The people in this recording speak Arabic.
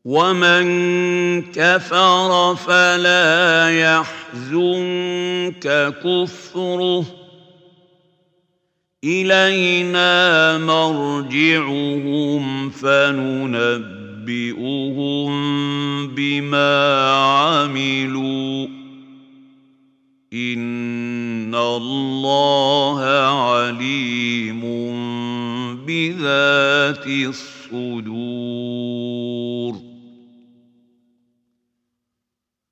ومن كفر فلا يحزنك كفره إلينا مرجعهم فننبئهم بما عملوا إن الله عليم بذات الصدور